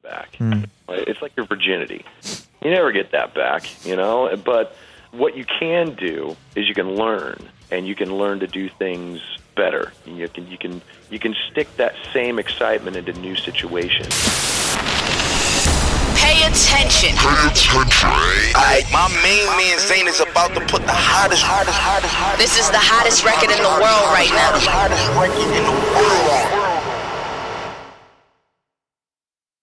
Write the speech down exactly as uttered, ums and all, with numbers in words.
back. Mm. It's like your virginity. You never get that back, you know? But what you can do is you can learn, and you can learn to do things better. You can you can you can stick that same excitement into new situations. Pay attention. Pay attention. Alright, my main man Zane is about to put the hottest, hottest, hottest, hottest. This is the hottest record in the world right now. Hottest record in the world.